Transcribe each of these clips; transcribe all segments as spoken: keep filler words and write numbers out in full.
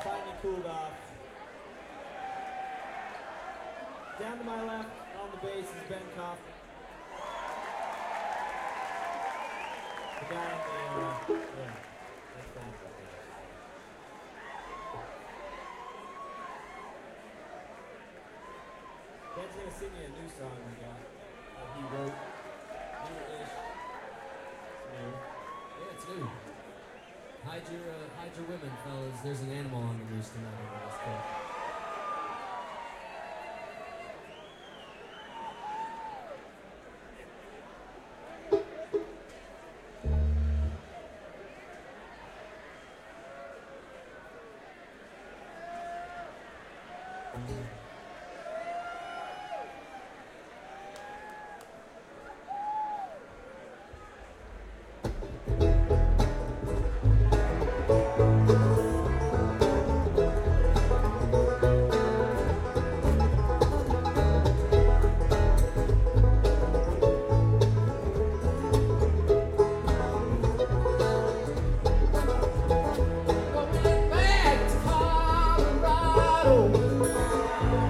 finally cooled off. Down to my left on the bass is Ben Kaufman. The guy on the, uh, yeah, that's Ben. Ben's gonna sing you a new song we got that he wrote. New-ish. It's new. Yeah, it's new. Hide your, uh, hide your women, fellas. There's an animal on the loose tonight over this court. Going back to Colorado.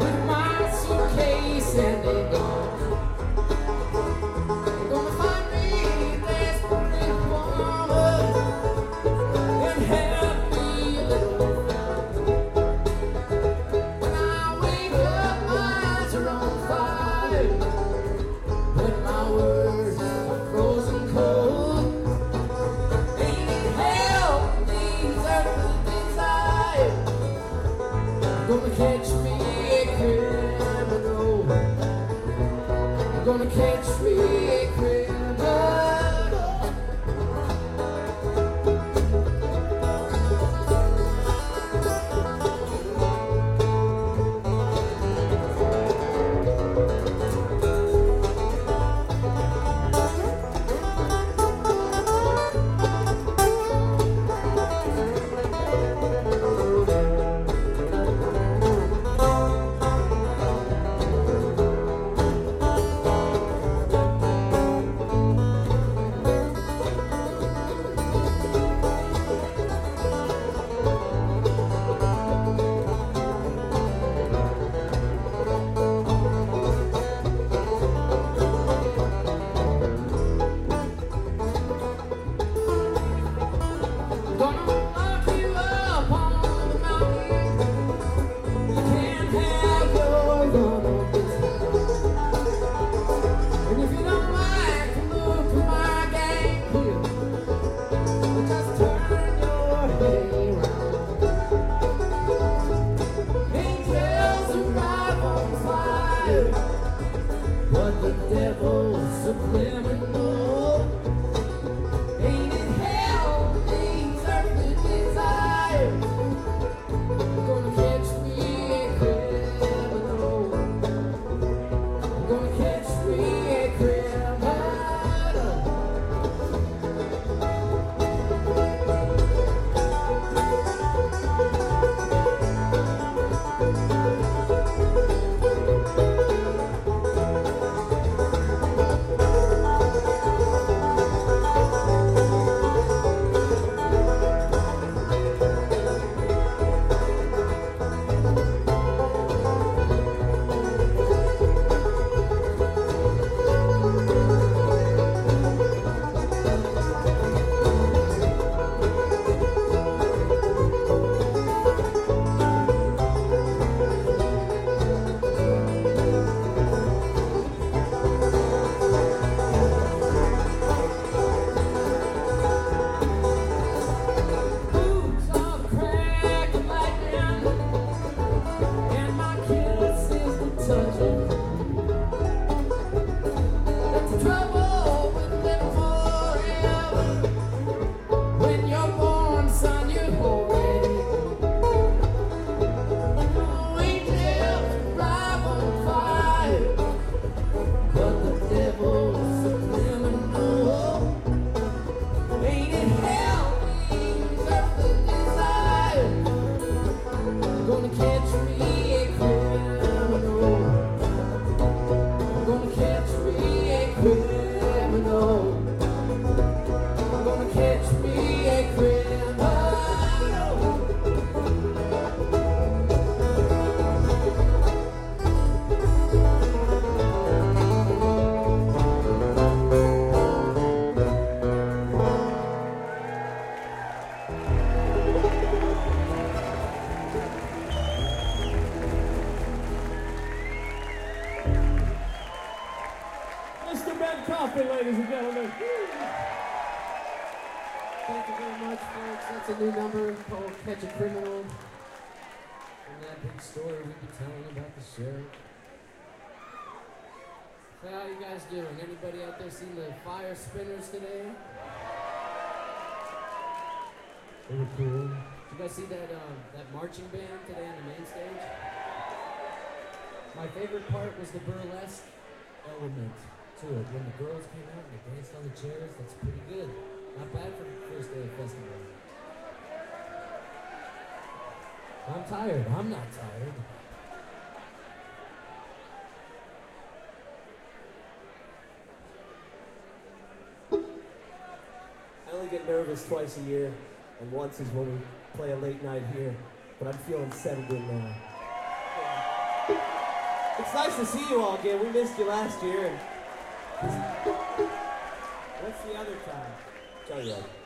ladies and gentlemen. Thank you very much, folks. That's a new number called Catch a Criminal. And that big story we've been telling about the sheriff. So how you guys doing? Anybody out there seen the fire spinners today? They were cool. Did you guys see that um, that marching band today on the main stage? My favorite part was the burlesque element to it. When the girls came out and they danced on the chairs, that's pretty good. Not bad for the first day of the festival. I'm tired. I'm not tired. I only get nervous twice a year, and once is when we play a late night here, but I'm feeling settled in now. It's nice to see you all again. We missed you last year. And what's the other time? Tell you.